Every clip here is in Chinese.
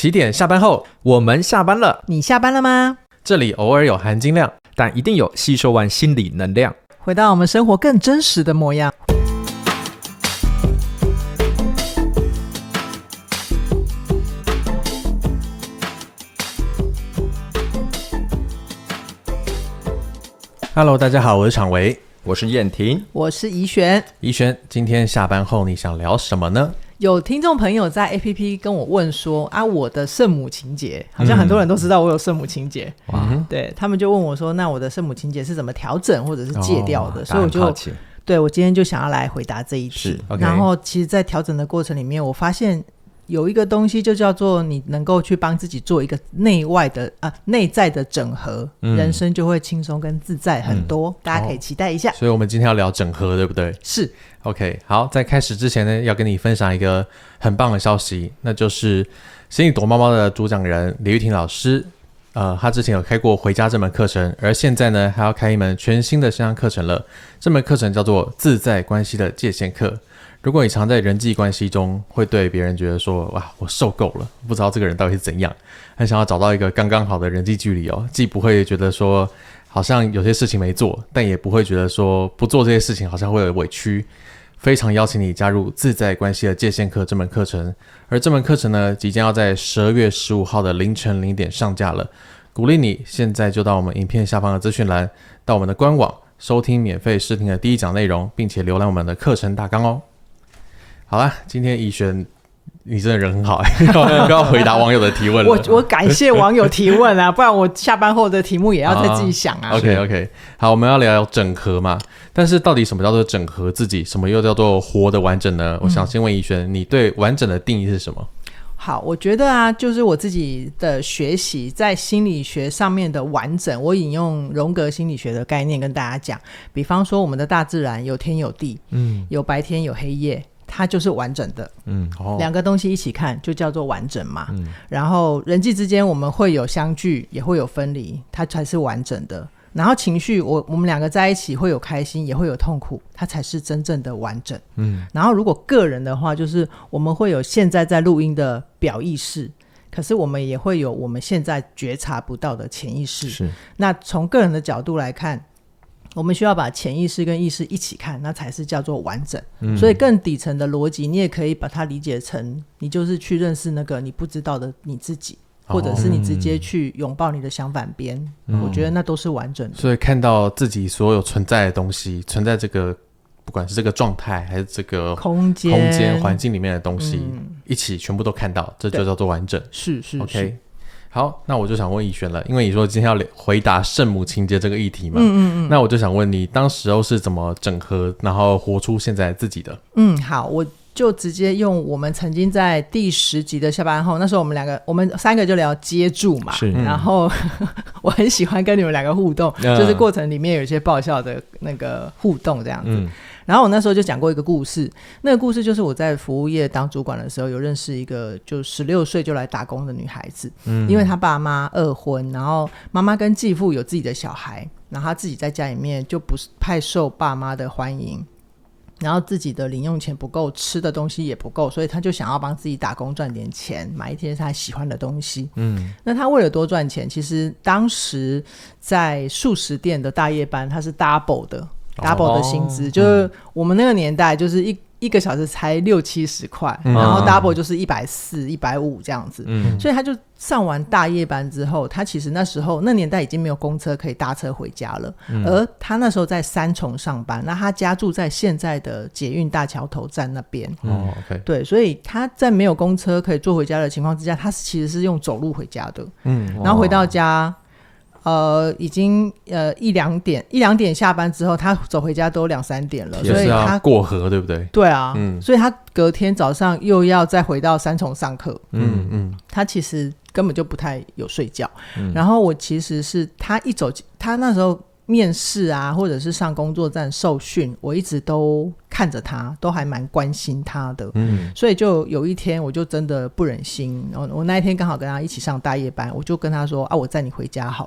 起点下班后， 我们下班了， 你下班了吗？ 这里偶尔有含金量， 但一定有吸收完心理能量， 回到我们生活更真实的模样。 Hello， 大家好，我是常维， 我是燕婷， 我是怡璇。 怡璇，今天下班后你想聊什么呢？ 有听众朋友在 APP 跟我问说啊，我的圣母情节，好像很多人都知道我有圣母情节，对，他们就问我说，那我的圣母情节是怎么调整或者是戒掉的，所以我就对我今天就想要来回答这一题。然后其实在调整的过程里面，我发现有一个东西就叫做你能够去帮自己做一个内在的整合，人生就会轻松跟自在很多，大家可以期待一下。 所以我们今天要聊整合，对不对？ 是。 OK， 好，在开始之前呢，要跟你分享一个很棒的消息，那就是心理躲猫猫的主讲人李玉婷老师，他之前有开过回家这门课程，而现在呢还要开一门全新的线上课程了。这门课程叫做自在关系的界限课。如果你常在人际关系中会对别人觉得说，哇，我受够了，不知道这个人到底是怎样，很想要找到一个刚刚好的人际距离哦，既不会觉得说好像有些事情没做，但也不会觉得说不做这些事情好像会有委屈。非常邀请你加入自在关系的界限课这门课程，而这门课程呢，即将要在12月15号的凌晨0点上架了。鼓励你现在就到我们影片下方的资讯栏，到我们的官网收听免费试听的第一讲内容，并且浏览我们的课程大纲哦。好啦，今天怡璇你真的人很好不要回答网友的提问了。 我感谢网友提问啊，不然我下班后的题目也要再自己想啊。 OK， 好，我们要聊整合嘛，但是到底什么叫做整合自己，什么又叫做活得完整呢？我想先问怡璇，你对完整的定义是什么？ 好，我觉得啊，就是我自己的学习在心理学上面的完整，我引用荣格心理学的概念跟大家讲，比方说我们的大自然有天有地，有白天有黑夜，它就是完整的，两个东西一起看就叫做完整嘛，然后人际之间我们会有相聚也会有分离，它才是完整的。然后情绪我们两个在一起会有开心也会有痛苦，它才是真正的完整。然后如果个人的话，就是我们会有现在在录音的表意识，可是我们也会有我们现在觉察不到的潜意识。是，那从个人的角度来看，我们需要把潜意识跟意识一起看，那才是叫做完整。所以更底层的逻辑你也可以把它理解成你就是去认识那个你不知道的你自己，或者是你直接去拥抱你的相反边，我觉得那都是完整的。 所以看到自己所有存在的东西，存在这个不管是这个状态还是这个空间环境里面的东西，一起全部都看到，这就叫做完整。 是 OK， 好，那我就想问怡璇了，因为你说今天要回答圣母情节这个议题嘛，那我就想问你当时候是怎么整合然后活出现在自己的？ 好，我就直接用我们曾经在第10集的下班后，那时候我们3个就聊接住嘛，然后我很喜欢跟你们2个互动，就是过程里面有一些爆笑的那个互动这样子。然后我那时候就讲过一个故事，那个故事就是我在服务业当主管的时候，有认识一个就16岁就来打工的女孩子，因为她爸妈2婚，然后妈妈跟继父有自己的小孩，然后她自己在家里面就不是太受爸妈的欢迎，然后自己的零用钱不够，吃的东西也不够，所以他就想要帮自己打工赚点钱，买一些他喜欢的东西。那他为了多赚钱，其实当时在素食店的大夜班他是 double 的薪资，就是我们那个年代就是一个小时才60-70块，然后 double 就是140、150这样子，所以他就上完大夜班之后，他其实那年代已经没有公车可以搭车回家了，而他那时候在3重上班，那他家住在现在的捷运大桥头站那边，对，所以他在没有公车可以坐回家的情况之下，他其实是用走路回家的，然后回到家已经1-2点下班之后，他走回家都2-3点了，所以他过河，对不对？对啊，所以他隔天早上又要再回到3重上课，他其实根本就不太有睡觉。然后我其实是他那时候面试啊，或者是上工作站受训，我一直都看着他，都还蛮关心他的。所以就有一天我就真的不忍心，我那一天刚好跟他一起上大夜班，我就跟他说啊，我载你回家好了。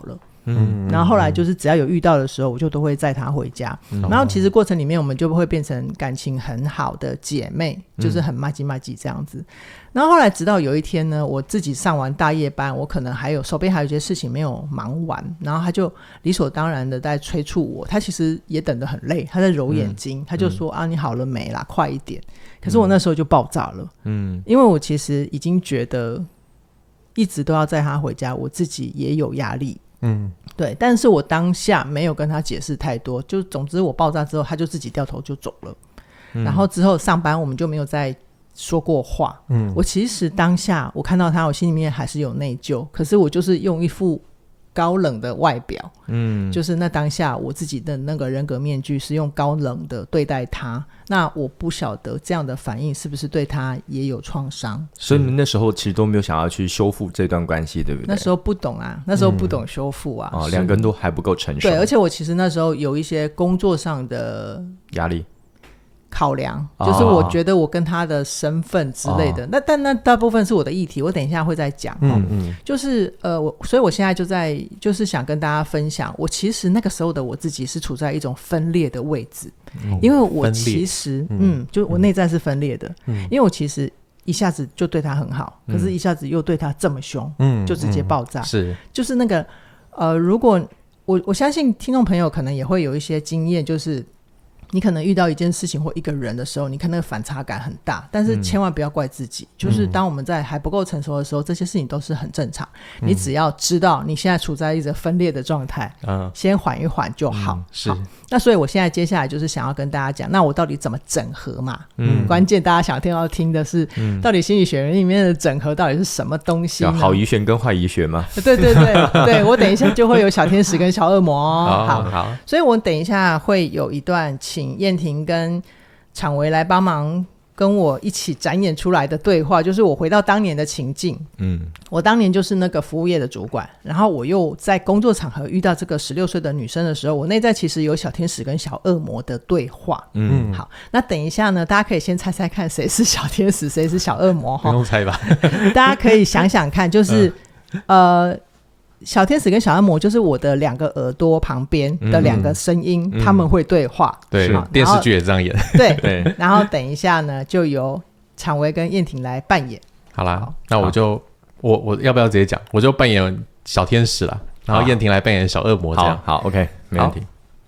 然后后来就是只要有遇到的时候，我就都会载她回家。然后其实过程里面我们就会变成感情很好的姐妹，就是很麻吉麻吉这样子。然后后来直到有一天呢，我自己上完大夜班，我可能手边还有一些事情没有忙完，然后他就理所当然的在催促我，他其实也等得很累，他在揉眼睛，他就说你好了没啦，快一点。可是我那时候就爆炸了，因为我其实已经觉得一直都要载他回家，我自己也有压力，对，但是我当下没有跟他解释太多，就总之我爆炸之后他就自己掉头就走了，然后之后上班我们就没有再说过话。我其实当下我看到他，我心里面还是有内疚，可是我就是用一副高冷的外表，就是那当下我自己的那个人格面具是用高冷的对待他，那我不晓得这样的反应是不是对他也有创伤。 所以你那时候其实都没有想要去修复这段关系，对不对？ 那时候不懂啊，那时候不懂修复啊， 两个人都还不够成熟。 对，而且我其实那时候有一些工作上的压力考量，就是我觉得我跟他的身份之类的，但那大部分是我的议题，我等一下会再讲。就是所以我现在就是想跟大家分享，我其实那个时候的我自己是处在一种分裂的位置，因为我其实就我内在是分裂的，因为我其实一下子就对他很好，可是一下子又对他这么凶，就直接爆炸。 是， 就是那个如果我相信听众朋友可能也会有一些经验，就是你可能遇到一件事情或一个人的时候，你看那个反差感很大，但是千万不要怪自己，就是当我们在还不够成熟的时候，这些事情都是很正常，你只要知道你现在处在一个分裂的状态，先缓一缓就好。 是。 好，那所以我现在接下来就是想要跟大家讲，那我到底怎么整合嘛？关键大家想听的是，到底心理学里面的整合到底是什么东西呢？ 好遗学跟坏遗学吗？ 对对对对，我等一下就会有小天使跟小恶魔好， 所以我等一下会有一段请燕婷跟昶维来帮忙跟我一起展演出来的对话，就是我回到当年的情境。我当年就是那个服务业的主管，然后我又在工作场合遇到这个16岁的女生的时候，我内在其实有小天使跟小恶魔的对话。好，那等一下呢，大家可以先猜猜看谁是小天使谁是小恶魔。 不用猜吧大家可以想想看，就是小天使跟小恶魔就是我的两个耳朵旁边的两个声音，他们会对话。 对，电视剧也这样演。 对，然后等一下呢，就由昶维跟燕婷来扮演。 好啦，那我就我要不要直接讲？我就扮演小天使啦，然后燕婷来扮演小恶魔，这样。 好 ，OK， 没问题。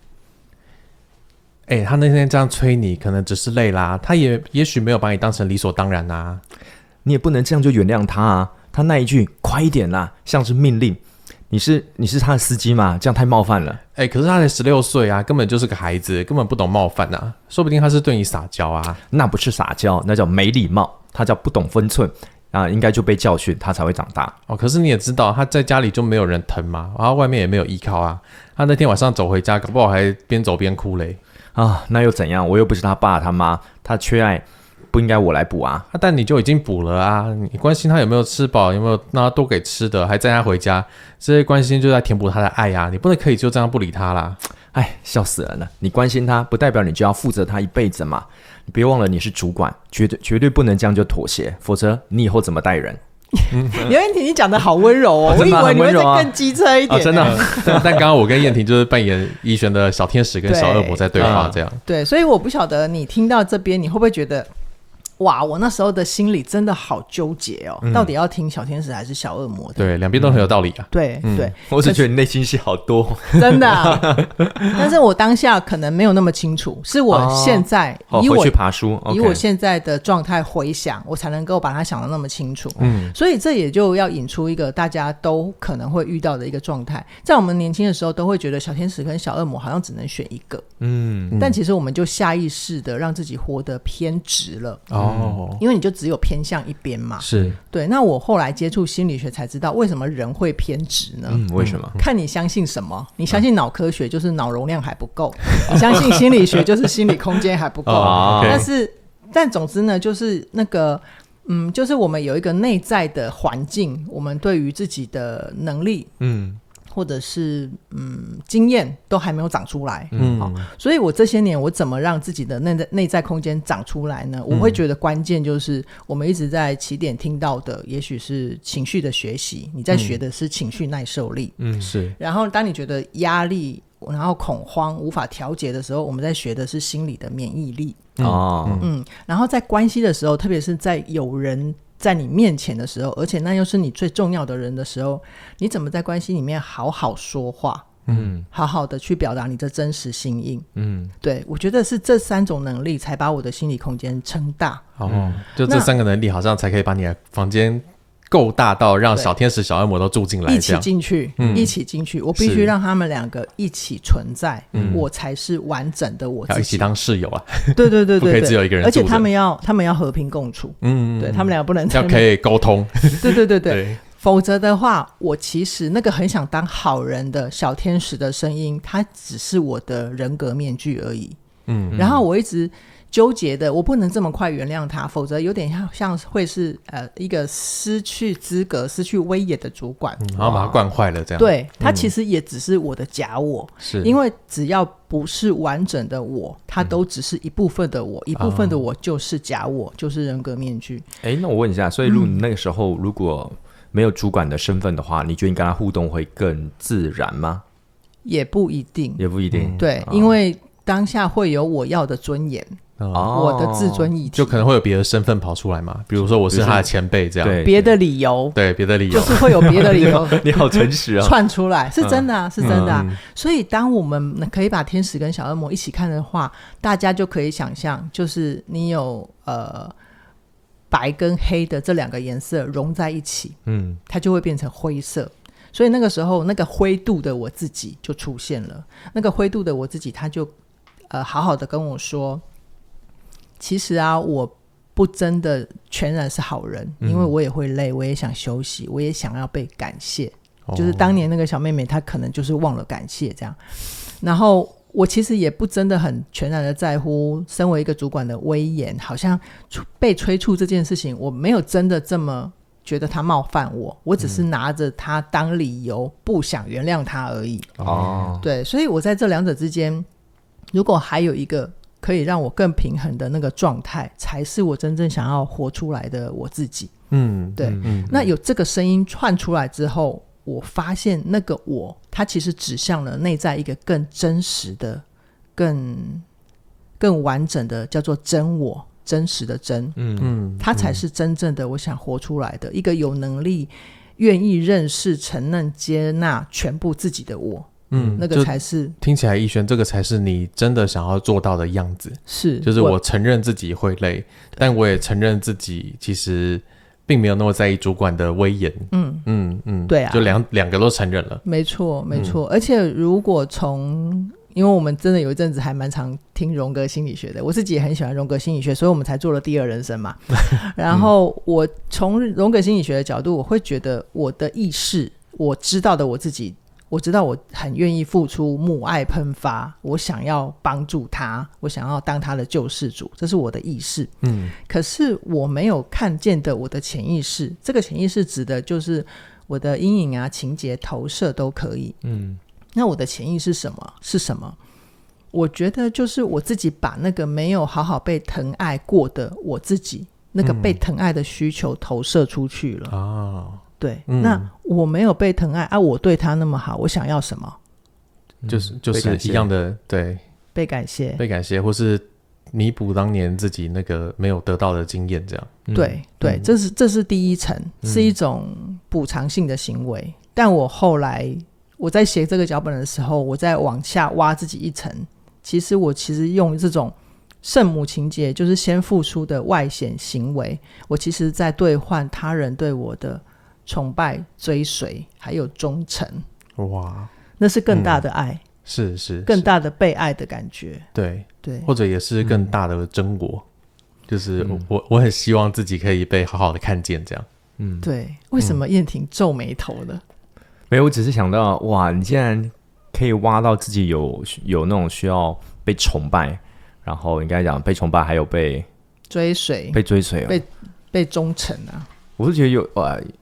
他那天这样催你，可能只是累啦，他也许没有把你当成理所当然啊。 你也不能这样就原谅他啊！他那一句“快一点啦”，像是命令。你是他的司机吗？这样太冒犯了。 可是他才16岁啊，根本就是个孩子，根本不懂冒犯啊。说不定他是对你撒娇啊。 那不是撒娇，那叫没礼貌，他叫不懂分寸啊，应该就被教训，他才会长大。 可是你也知道，他在家里就没有人疼嘛，然后外面也没有依靠啊。他那天晚上走回家，搞不好还边走边哭嘞。 那又怎样？我又不是他爸他妈，他缺爱不应该我来补啊？但你就已经补了啊！你关心他有没有吃饱，有没有让他多给吃的，还载他回家，这些关心就在填补他的爱啊！你不能可以就这样不理他啦！ 笑死人了！你关心他，不代表你就要负责他一辈子嘛！你别忘了你是主管，绝对不能这样就妥协，否则你以后怎么带人？ 刘燕婷，你讲的好温柔哦，我以为你会再更机车一点。 真的。 但刚刚我跟燕婷就是扮演怡璇的小天使跟小恶魔在对话，这样。 对，所以我不晓得你听到这边，你会不会觉得？哇，我那时候的心里真的好纠结哦，到底要听小天使还是小恶魔的？ 对，两边都很有道理啊。 对， 我只觉得你内心戏好多， 真的但是我当下可能没有那么清楚，是我现在回去爬书， 以我现在的状态回想，我才能够把它想得那么清楚。所以这也就要引出一个大家都可能会遇到的一个状态，在我们年轻的时候都会觉得小天使跟小恶魔好像只能选一个，但其实我们就下意识的让自己活得偏执了。因为你就只有偏向一边嘛。 是， 对。那我后来接触心理学才知道，为什么人会偏执呢？ 为什么？ 看你相信什么。你相信脑科学，就是脑容量还不够；你相信心理学，就是心理空间还不够。但总之呢，就是那个就是我们有一个内在的环境，我们对于自己的能力或者是经验都还没有长出来。所以我这些年我怎么让自己的内在空间长出来呢？我会觉得关键就是我们一直在起点听到的也许是情绪的学习，你在学的是情绪耐受力。 是。 然后当你觉得压力然后恐慌无法调节的时候，我们在学的是心理的免疫力。然后在关系的时候，特别是在有人在你面前的时候，而且那又是你最重要的人的时候，你怎么在关系里面好好说话，好好的去表达你的真实心意。对，我觉得是这3种能力才把我的心理空间撑大。 就这3个能力好像才可以把你的房间够大到让小天使小恶魔都住进来， 一起进去，一起进去，我必须让他们2个一起存在，我才是完整的我自己。 要一起当室友啊。 对对对对， 不可以只有一个人住着， 而且他们要和平共处。对，他们2个不能要可以沟通。 对对对对，否则的话，我其实那个很想当好人的小天使的声音，它只是我的人格面具而已。然后我一直纠结的，我不能这么快原谅他，否则有点像会是一个失去资格、失去威严的主管， 然后把他惯坏了这样。 对，他其实也只是我的假我， 是因为只要不是完整的我，他都只是一部分的我，一部分的我就是假我，就是人格面具。 那我问一下，所以如果你那个时候如果没有主管的身份的话，你觉得你跟他互动会更自然吗？ 也不一定， 也不一定。 对，因为当下会有我要的尊严，我的自尊议题， 就可能会有别的身份跑出来嘛，比如说我是他的前辈这样， 对， 别的理由， 对，别的理由， 就是会有别的理由。 你好诚实啊， 串出来是真的啊，是真的啊。所以当我们可以把天使跟小恶魔一起看的话，大家就可以想象，就是你有白跟黑的这2个颜色融在一起，它就会变成灰色。所以那个时候那个灰度的我自己就出现了，那个灰度的我自己他就好好的跟我说，其实啊我不真的全然是好人，因为我也会累，我也想休息，我也想要被感谢，就是当年那个小妹妹她可能就是忘了感谢这样。然后我其实也不真的很全然的在乎身为一个主管的威严，好像被催促这件事情我没有真的这么觉得他冒犯我，我只是拿着他当理由不想原谅他而已。对，所以我在这2者之间，如果还有一个可以让我更平衡的那个状态，才是我真正想要活出来的我自己。对，那有这个声音串出来之后，我发现那个我它其实指向了内在一个更真实的更完整的叫做真我，真实的真，它才是真正的我想活出来的一个有能力愿意认识承认接纳全部自己的我。那个才是听起来逸轩这个才是你真的想要做到的样子， 是就是我承认自己会累，但我也承认自己其实并没有那么在意主管的威严。 对啊， 就两个都承认了。 没错没错。而且如果因为我们真的有一阵子还蛮常听荣格心理学的，我自己也很喜欢荣格心理学，所以我们才做了第2人生嘛。然后我从荣格心理学的角度，我会觉得我的意识，我知道的我自己，我知道我很愿意付出，母爱喷发，我想要帮助他，我想要当他的救世主，这是我的意识。可是我没有看见的我的潜意识，这个潜意识指的就是我的阴影啊、情节投射都可以。那我的潜意识是什么？我觉得就是我自己把那个没有好好被疼爱过的我自己，那个被疼爱的需求投射出去了。对，那我没有被疼爱啊，我对他那么好，我想要什么？ 就是一样的，对， 被感谢， 或是弥补当年自己那个没有得到的经验，这样。 对，这是第一层，是一种补偿性的行为。但我后来我在写这个脚本的时候，我在往下挖自己一层，其实用这种圣母情节，就是先付出的外显行为，我其实在兑换他人对我的崇拜、追随还有忠诚。 哇， 那是更大的爱， 是更大的被爱的感觉。 对，或者也是更大的真我，就是我很希望自己可以被好好的看见这样。 对，为什么燕婷皱眉头呢？ 没有，我只是想到，哇，你竟然可以挖到自己有那种需要被崇拜，然后你刚才讲被崇拜，还有被追随，被忠诚啊。 我是觉得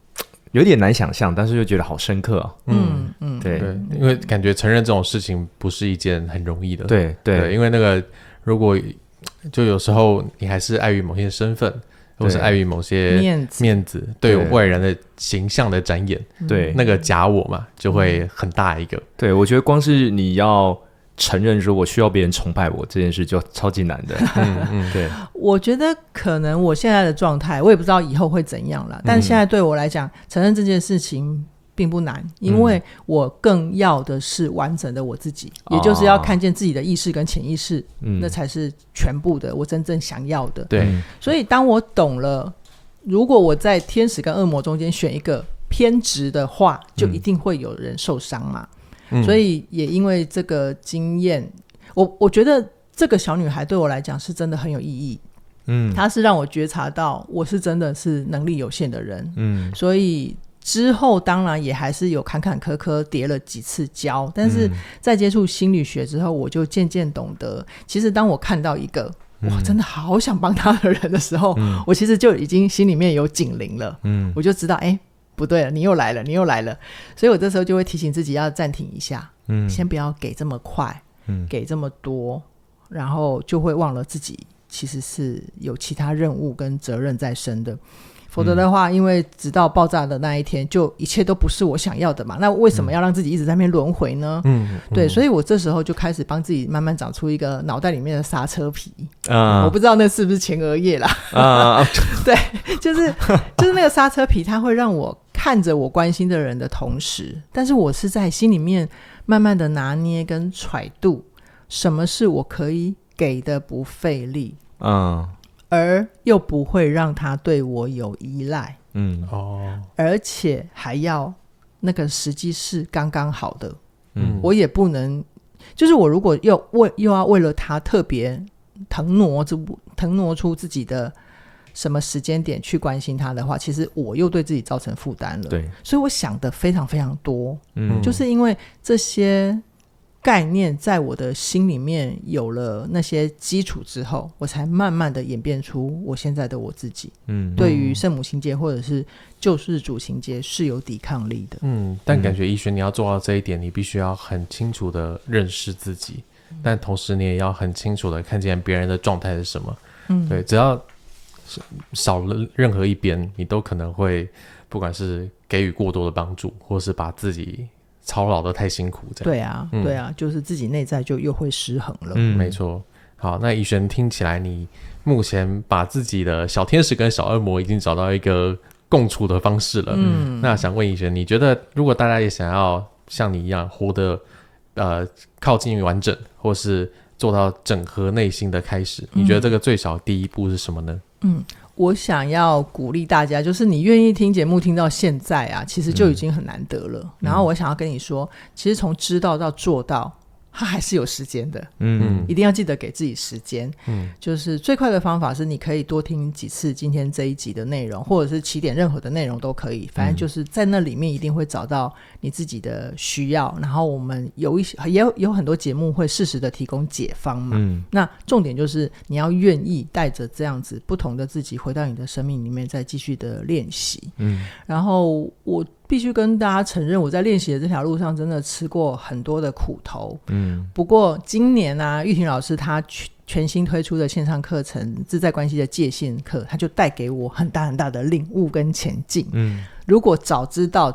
有点难想象，但是又觉得好深刻啊。对， 因为感觉承认这种事情不是一件很容易的。 对， 因为那个如果就有时候你还是碍于某些身份，或是碍于某些面子对外人的形象的展演，对那个假我嘛，就会很大一个。 对，我觉得光是你要承认说我需要别人崇拜我这件事就超级难的。对， 我觉得可能我现在的状态，我也不知道以后会怎样了，但现在对我来讲，承认这件事情并不难，因为我更要的是完整的我自己，也就是要看见自己的意识跟潜意识，那才是全部的我真正想要的。 对， 所以当我懂了，如果我在天使跟恶魔中间选一个偏执的话，就一定会有人受伤嘛。所以也因为这个经验，我觉得这个小女孩对我来讲是真的很有意义。她是让我觉察到我是真的是能力有限的人。所以之后当然也还是有坎坎坷坷跌了几次跤，但是在接触心理学之后，我就渐渐懂得，其实当我看到一个我真的好想帮他的人的时候，我其实就已经心里面有警铃了。我就知道不对了，你又来了，你又来了。所以我这时候就会提醒自己要暂停一下，先不要给这么快，给这么多，然后就会忘了自己其实是有其他任务跟责任在身的。否则的话，因为直到爆炸的那一天，就一切都不是我想要的嘛，那为什么要让自己一直在那边轮回呢？对，所以我这时候就开始帮自己慢慢长出一个脑袋里面的刹车皮。我不知道那是不是前额叶啦。对，就是那个刹车皮，它会让我看着我关心的人的同时，但是我是在心里面慢慢的拿捏跟揣度，什么是我可以给的不费力，而又不会让他对我有依赖，而且还要那个时机是刚刚好的，我也不能，就是我如果又要为了他特别腾挪出自己的什么时间点去关心他的话，其实我又对自己造成负担了。对，所以我想的非常非常多，就是因为这些概念在我的心里面有了那些基础之后，我才慢慢的演变出我现在的我自己。对于圣母情节或者是救世主情节是有抵抗力的。 但感觉逸轩你要做到这一点，你必须要很清楚的认识自己，但同时你也要很清楚的看见别人的状态是什么。对，只要少了任何一边，你都可能会不管是给予过多的帮助，或是把自己操劳的太辛苦这样。 对啊，就是自己内在就又会失衡了。 没错。好，那逸轩听起来你目前把自己的小天使跟小恶魔已经找到一个共处的方式了。那想问逸轩，你觉得如果大家也想要像你一样活得靠近完整，或是做到整合内心的开始，你觉得这个最少第一步是什么呢？ 我想要鼓励大家，就是你愿意听节目听到现在啊，其实就已经很难得了。然后我想要跟你说，其实从知道到做到，它还是有时间的。一定要记得给自己时间。就是最快的方法是你可以多听几次今天这一集的内容，或者是起点任何的内容都可以，反正就是在那里面一定会找到你自己的需要。然后我们也有很多节目会适时的提供解方嘛。那重点就是你要愿意带着这样子不同的自己回到你的生命里面，再继续的练习。然后我必须跟大家承认，我在练习的这条路上真的吃过很多的苦头。不过今年啊，玉婷老师她全新推出的线上课程自在关系的界限课，它就带给我很大很大的领悟跟前进。如果早知道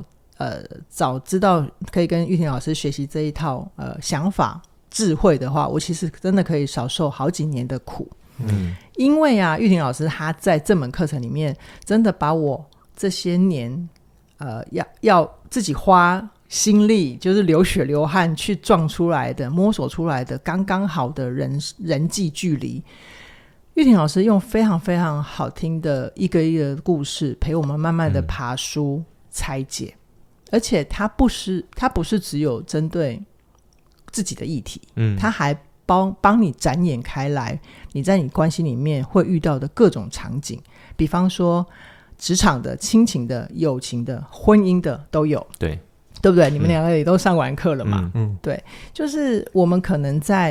可以跟玉婷老师学习这一套想法智慧的话，我其实真的可以少受好几年的苦。因为啊，玉婷老师她在这门课程里面真的把我这些年要自己花心力，就是流血流汗去撞出来的，摸索出来的刚刚好的人际距离，玉婷老师用非常非常好听的一个一个故事陪我们慢慢的爬梳拆解。而且它不是只有针对自己的议题，它还帮你展演开来你在你关系里面会遇到的各种场景，比方说职场的、亲情的、友情的、婚姻的都有。对不对？你们两个也都上完课了嘛。对，就是我们可能在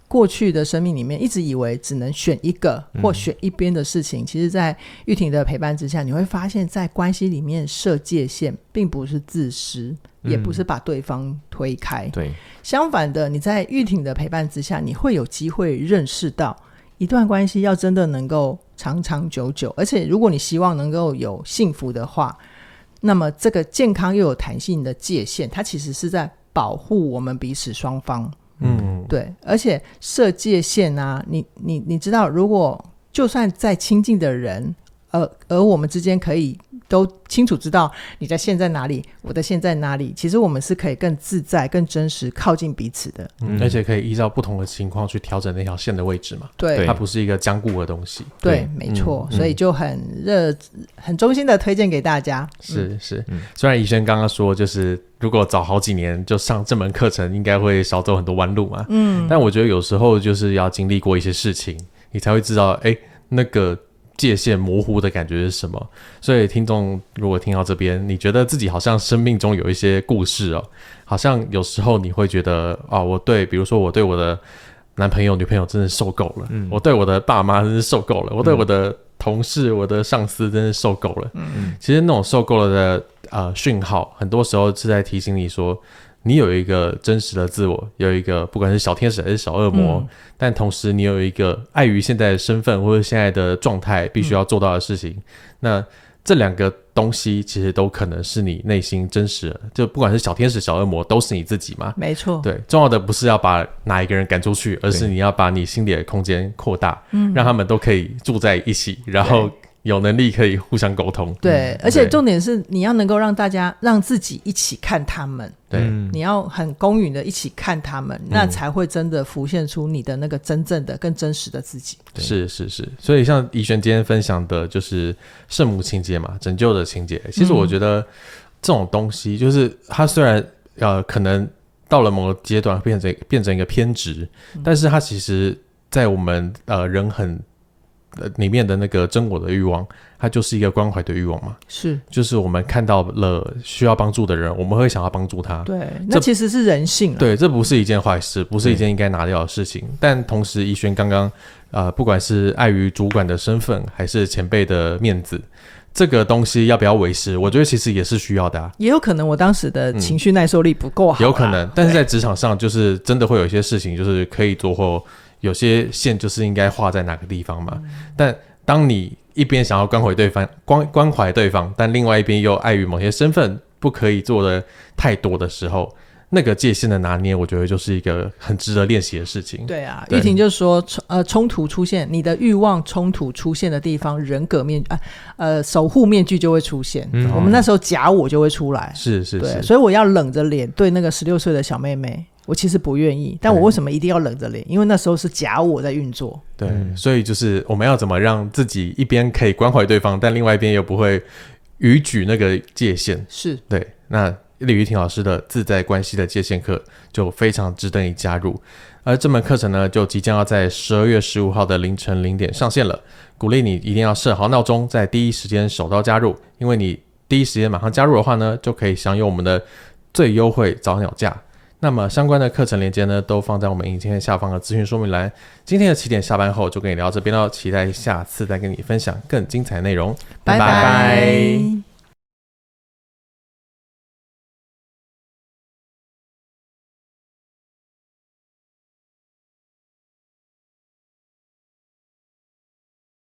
过去的生命里面一直以为只能选一个或选一边的事情，其实在玉婷的陪伴之下，你会发现在关系里面设界限并不是自私，也不是把对方推开， 对， 相反的，你在玉婷的陪伴之下，你会有机会认识到一段关系要真的能够长长久久，而且如果你希望能够有幸福的话，那么这个健康又有弹性的界限，它其实是在保护我们彼此双方。对，而且设界限啊，你知道，如果就算再亲近的人，而我们之间可以都清楚知道你在线在哪里，我的线在哪里，其实我们是可以更自在更真实靠近彼此的。 而且可以依照不同的情况去调整那条线的位置嘛。 对， 它不是一个僵固的东西。 对，没错。所以就很衷心的推荐给大家。 是。虽然怡萱刚刚说就是如果早好几年就上这门课程应该会少走很多弯路嘛，但我觉得有时候就是要经历过一些事情，你才会知道那个界限模糊的感觉是什么。所以听众如果听到这边，你觉得自己好像生命中有一些故事好像有时候你会觉得比如说我对我的男朋友女朋友真的受够了，我对我的爸妈真是受够了，我对我的同事我的上司真是受够了。其实那种受够了的讯号很多时候是在提醒你说你有一个真实的自我，有一个不管是小天使还是小恶魔，但同时你有一个碍于现在的身份或者现在的状态必须要做到的事情，那这两个东西其实都可能是你内心真实的，就不管是小天使小恶魔都是你自己嘛。 没错。 对，重要的不是要把哪一个人赶出去，而是你要把你心里的空间扩大，让他们都可以住在一起，然后有能力可以互相沟通。 对，而且重点是你要能够让大家让自己一起看他们。 对， 你要很公允的一起看他们，那才会真的浮现出你的那个真正的更真实的自己。 是。所以像怡萱今天分享的就是圣母情节嘛，拯救的情节，其实我觉得这种东西就是它虽然可能到了某个阶段变成一个偏执，但是它其实在我们人很里面的那个真我的欲望，它就是一个关怀的欲望嘛。是，就是我们看到了需要帮助的人，我们会想要帮助他。 对，那其实是人性啦。 对，这不是一件坏事，不是一件应该拿掉的事情。但同时怡萱刚刚不管是碍于主管的身份还是前辈的面子，这个东西要不要维持，我觉得其实也是需要的也有可能我当时的情绪耐受力不够好有可能。但是在职场上就是真的会有一些事情就是可以做，或有些线就是应该画在哪个地方嘛。但当你一边想要关怀对方，但另外一边又碍于某些身份不可以做的太多的时候，那个界限的拿捏，我觉得就是一个很值得练习的事情。 对啊，玉婷就说冲突出现，你的欲望冲突出现的地方，人格守护面具就会出现。我们那时候假我就会出来。是。对，所以我要冷着脸对那个16岁的小妹妹，我其实不愿意，但我为什么一定要冷着脸？因为那时候是假我在运作。 对，所以就是我们要怎么让自己一边可以关怀对方，但另外一边又不会逾矩那个界限。是。对，那李玉婷老师的自在关系的界限课就非常值得你加入，而这门课程呢就即将要在12月15号的凌晨0点上线了，鼓励你一定要设好闹钟，在第一时间手到加入，因为你第一时间马上加入的话呢，就可以享有我们的最优惠早鸟价。那么相关的课程链接呢都放在我们影片下方的资讯说明栏。今天的7点下班后就跟你聊这边咯，期待下次再跟你分享更精彩内容。拜拜。